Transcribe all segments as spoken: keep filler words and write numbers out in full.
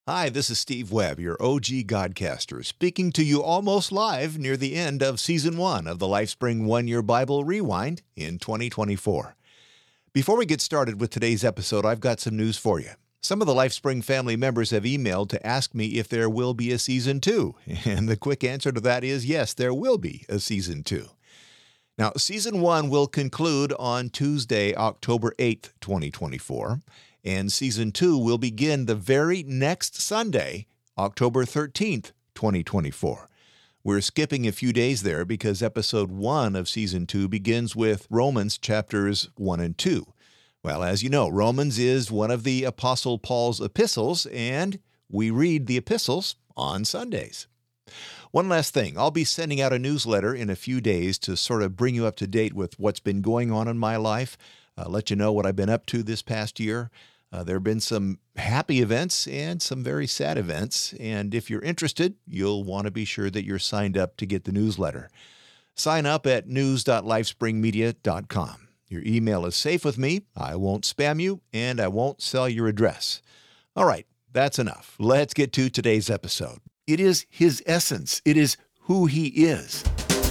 Hi, this is Steve Webb, your O G Godcaster, speaking to you almost live near the end of Season one of the LifeSpring One-Year Bible Rewind in twenty twenty-four. Before we get started with today's episode, I've got some news for you. Some of the LifeSpring family members have emailed to ask me if there will be a Season two, and the quick answer to that is yes, there will be a Season two. Now, Season one will conclude on Tuesday, October eighth, twenty twenty-four, and Season two will begin the very next Sunday, October thirteenth, twenty twenty-four. We're skipping a few days there because Episode one of Season two begins with Romans chapters one and two. Well, as you know, Romans is one of the Apostle Paul's epistles, and we read the epistles on Sundays. One last thing, I'll be sending out a newsletter in a few days to sort of bring you up to date with what's been going on in my life, uh, let you know what I've been up to this past year. Uh, there have been some happy events and some very sad events, and if you're interested, you'll want to be sure that you're signed up to get the newsletter. Sign up at news dot lifespring media dot com. Your email is safe with me, I won't spam you, and I won't sell your address. All right, that's enough. Let's get to today's episode. It is His essence. It is who He is.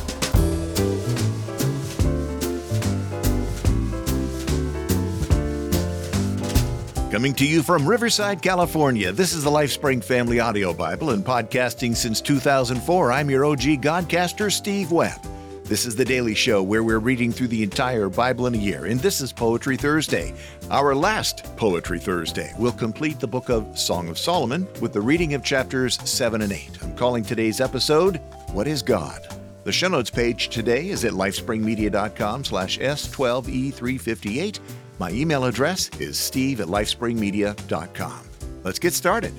Coming to you from Riverside, California, this is the LifeSpring Family Audio Bible, and podcasting since two thousand four, I'm your O G Godcaster, Steve Webb. This is the daily show where we're reading through the entire Bible in a year, and this is Poetry Thursday. Our last Poetry Thursday will complete the book of Song of Solomon with the reading of chapters seven and eight. I'm calling today's episode, What is God? The show notes page today is at lifespringmedia.com slash S12E358. My email address is steve at lifespringmedia dot com. Let's get started.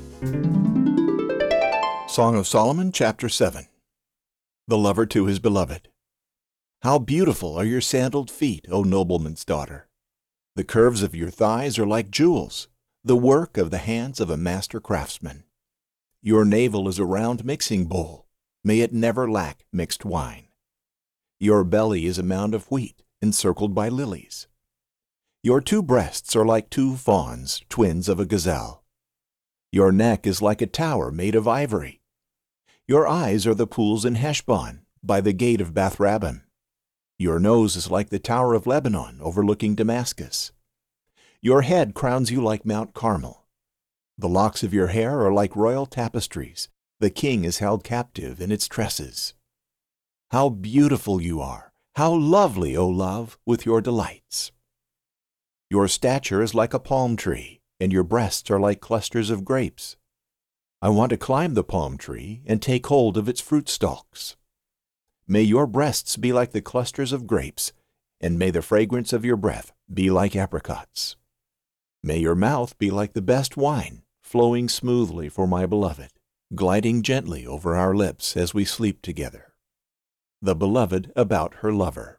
Song of Solomon, chapter seven. The lover to his beloved. How beautiful are your sandaled feet, O nobleman's daughter! The curves of your thighs are like jewels, the work of the hands of a master craftsman. Your navel is a round mixing bowl. May it never lack mixed wine. Your belly is a mound of wheat, encircled by lilies. Your two breasts are like two fawns, twins of a gazelle. Your neck is like a tower made of ivory. Your eyes are the pools in Heshbon, by the gate of Bath-rabbim. Your nose is like the Tower of Lebanon overlooking Damascus. Your head crowns you like Mount Carmel. The locks of your hair are like royal tapestries. The king is held captive in its tresses. How beautiful you are! How lovely, O love, with your delights! Your stature is like a palm tree, and your breasts are like clusters of grapes. I want to climb the palm tree and take hold of its fruit stalks. May your breasts be like the clusters of grapes, and may the fragrance of your breath be like apricots. May your mouth be like the best wine, flowing smoothly for my beloved, gliding gently over our lips as we sleep together. The beloved about her lover.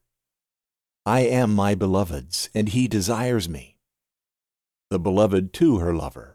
I am my beloved's, and he desires me. The beloved to her lover.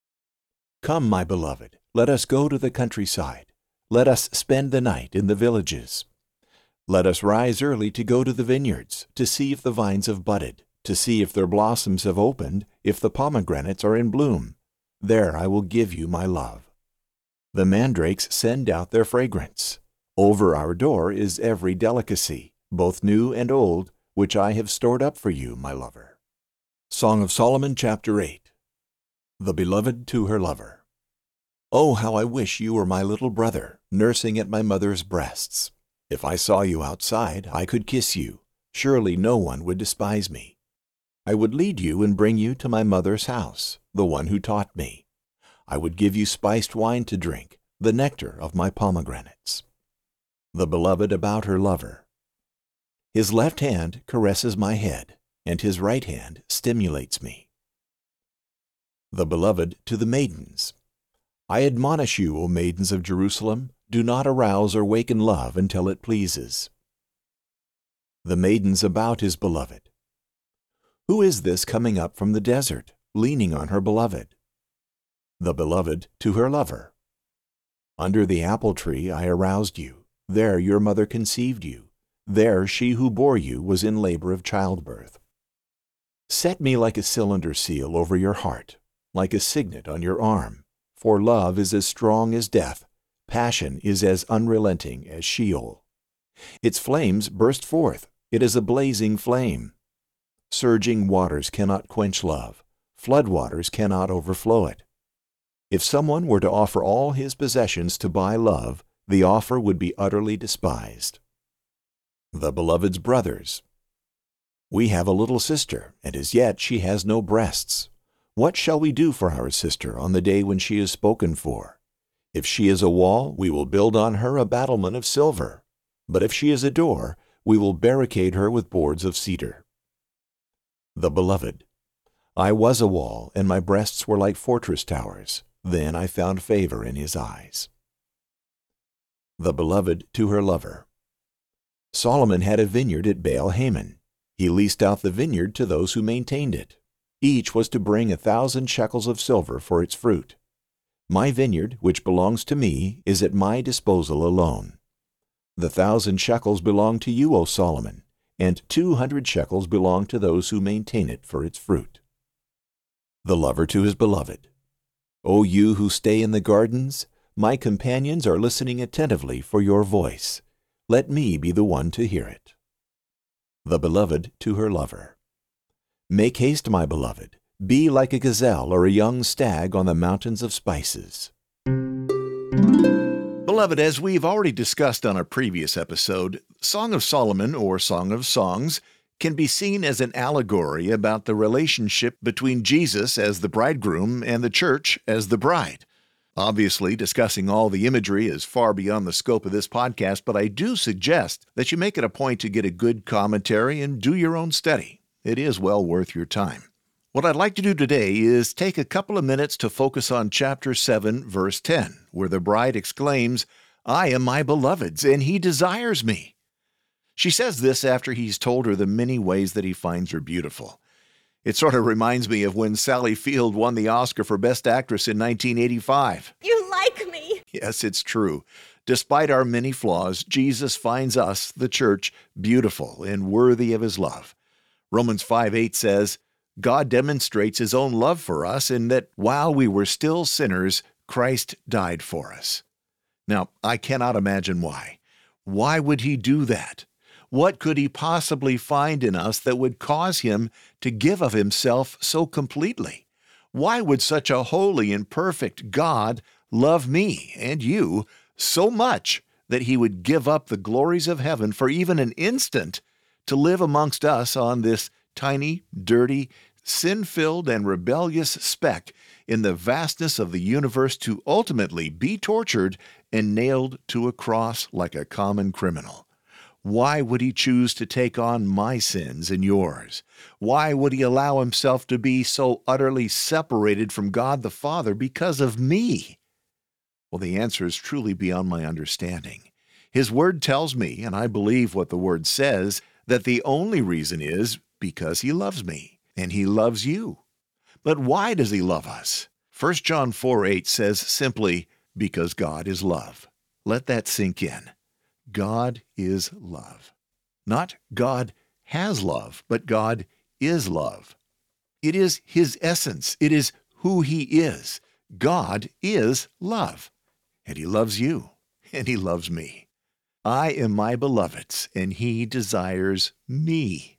Come, my beloved, let us go to the countryside. Let us spend the night in the villages. Let us rise early to go to the vineyards, to see if the vines have budded, to see if their blossoms have opened, if the pomegranates are in bloom. There I will give you my love. The mandrakes send out their fragrance. Over our door is every delicacy, both new and old, which I have stored up for you, my lover. Song of Solomon, chapter eight. The beloved to her lover. Oh, how I wish you were my little brother, nursing at my mother's breasts. If I saw you outside, I could kiss you. Surely no one would despise me. I would lead you and bring you to my mother's house, the one who taught me. I would give you spiced wine to drink, the nectar of my pomegranates. The beloved about her lover. His left hand caresses my head, and his right hand stimulates me. The beloved to the maidens. I admonish you, O maidens of Jerusalem, do not arouse or waken love until it pleases. The maidens about his beloved. Who is this coming up from the desert, leaning on her beloved? The beloved to her lover. Under the apple tree I aroused you. There your mother conceived you. There she who bore you was in labor of childbirth. Set me like a cylinder seal over your heart, like a signet on your arm, For love is as strong as death, passion is as unrelenting as Sheol. Its flames burst forth, it is a blazing flame. Surging waters cannot quench love, flood waters cannot overflow it. If someone were to offer all his possessions to buy love, the offer would be utterly despised. The beloved's brothers. We have a little sister, and as yet she has no breasts. What shall we do for our sister on the day when she is spoken for? If she is a wall, we will build on her a battlement of silver. But if she is a door, we will barricade her with boards of cedar. The beloved. I was a wall, and my breasts were like fortress towers. Then I found favor in his eyes. The beloved to her lover. Solomon had a vineyard at Baal Hamon. He leased out the vineyard to those who maintained it. Each was to bring a thousand shekels of silver for its fruit. My vineyard, which belongs to me, is at my disposal alone. The thousand shekels belong to you, O Solomon, and two hundred shekels belong to those who maintain it for its fruit. The lover to his beloved. O you who stay in the gardens, my companions are listening attentively for your voice. Let me be the one to hear it. The beloved to her lover. Make haste, my beloved. Be like a gazelle or a young stag on the mountains of spices. Beloved, as we've already discussed on a previous episode, Song of Solomon, or Song of Songs, can be seen as an allegory about the relationship between Jesus as the bridegroom and the church as the bride. Obviously, discussing all the imagery is far beyond the scope of this podcast, but I do suggest that you make it a point to get a good commentary and do your own study. It is well worth your time. What I'd like to do today is take a couple of minutes to focus on chapter seven, verse ten, where the bride exclaims, I am my beloved's, and he desires me. She says this after he's told her the many ways that he finds her beautiful. It sort of reminds me of when Sally Field won the Oscar for Best Actress in nineteen eighty-five. You like me. Yes, it's true. Despite our many flaws, Jesus finds us, the church, beautiful and worthy of his love. Romans five eight says, God demonstrates his own love for us in that while we were still sinners, Christ died for us. Now, I cannot imagine why. Why would he do that? What could he possibly find in us that would cause him to give of himself so completely? Why would such a holy and perfect God love me and you so much that he would give up the glories of heaven for even an instant to live amongst us on this tiny, dirty, sin-filled, and rebellious speck in the vastness of the universe to ultimately be tortured and nailed to a cross like a common criminal? Why would he choose to take on my sins and yours? Why would he allow himself to be so utterly separated from God the Father because of me? Well, the answer is truly beyond my understanding. His word tells me, and I believe what the word says, that the only reason is because he loves me, and he loves you. But why does he love us? First John four eight says simply, because God is love. Let that sink in. God is love. Not God has love, but God is love. It is his essence. It is who he is. God is love. And he loves you, and he loves me. I am my beloved's, and he desires me.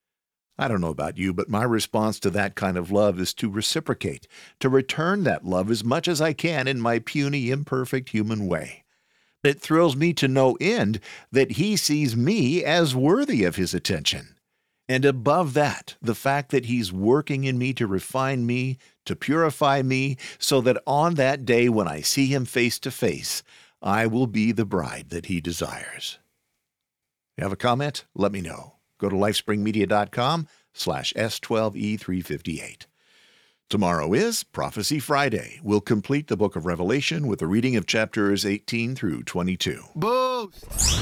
I don't know about you, but my response to that kind of love is to reciprocate, to return that love as much as I can in my puny, imperfect human way. It thrills me to no end that he sees me as worthy of his attention. And above that, the fact that he's working in me to refine me, to purify me, so that on that day when I see him face to face, I will be the bride that he desires. You have a comment? Let me know. Go to lifespringmedia.com slash S12E358. Tomorrow is Prophecy Friday. We'll complete the book of Revelation with a reading of chapters eighteen through twenty-two. Boost!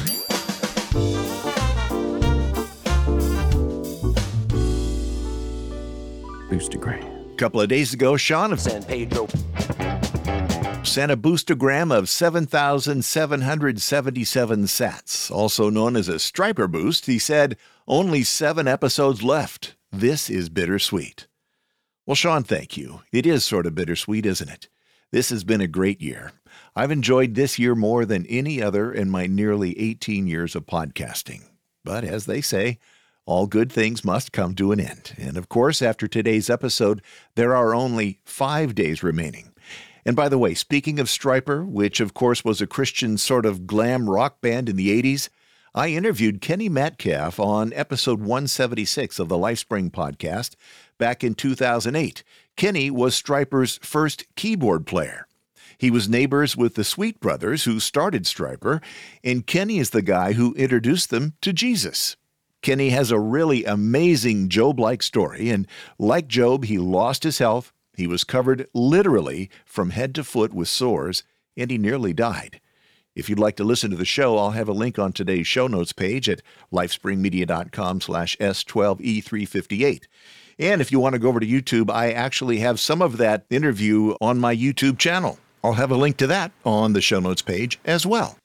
Boostergram. A couple of days ago, Sean of San Pedro sent a boostergram of seven thousand seven hundred seventy-seven sats, also known as a striper boost. He said, only seven episodes left. This is bittersweet. Well, Sean, thank you. It is sort of bittersweet, isn't it? This has been a great year. I've enjoyed this year more than any other in my nearly eighteen years of podcasting. But as they say, all good things must come to an end. And of course, after today's episode, there are only five days remaining. And by the way, speaking of Stryper, which of course was a Christian sort of glam rock band in the eighties, I interviewed Kenny Metcalf on episode one seventy-six of the LifeSpring podcast back in two thousand eight. Kenny was Stryper's first keyboard player. He was neighbors with the Sweet Brothers who started Stryper, and Kenny is the guy who introduced them to Jesus. Kenny has a really amazing Job-like story, and like Job, he lost his health. He was covered literally from head to foot with sores, and he nearly died. If you'd like to listen to the show, I'll have a link on today's show notes page at lifespringmedia.com slash S12E358. And if you want to go over to YouTube, I actually have some of that interview on my YouTube channel. I'll have a link to that on the show notes page as well.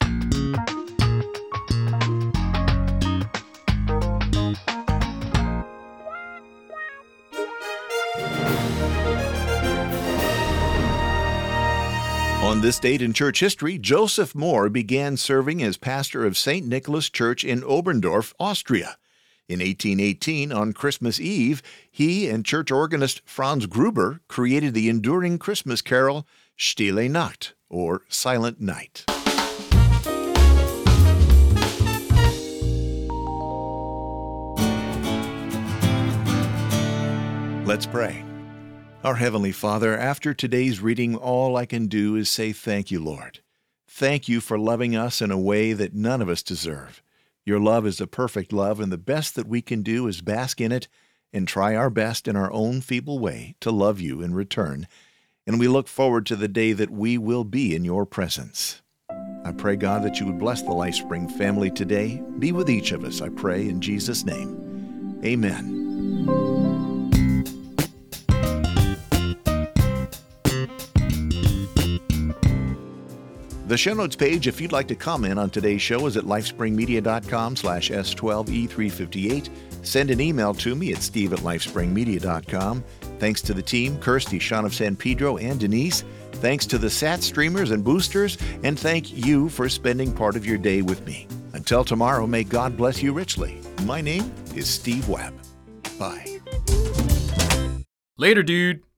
On this date in church history, Joseph Mohr began serving as pastor of Saint Nicholas Church in Oberndorf, Austria. In eighteen eighteen, on Christmas Eve, he and church organist Franz Gruber created the enduring Christmas carol Stille Nacht, or Silent Night. Let's pray. Our Heavenly Father, after today's reading, all I can do is say thank you, Lord. Thank you for loving us in a way that none of us deserve. Your love is a perfect love, and the best that we can do is bask in it and try our best in our own feeble way to love you in return. And we look forward to the day that we will be in your presence. I pray, God, that you would bless the LifeSpring family today. Be with each of us, I pray, in Jesus' name. Amen. The show notes page, if you'd like to comment on today's show, is at lifespringmedia.com slash S12E358. Send an email to me at steve at lifespringmedia dot com. Thanks to the team, Kirsty, Sean of San Pedro, and Denise. Thanks to the Sat streamers and boosters, and thank you for spending part of your day with me. Until tomorrow, may God bless you richly. My name is Steve Webb. Bye. Later, dude.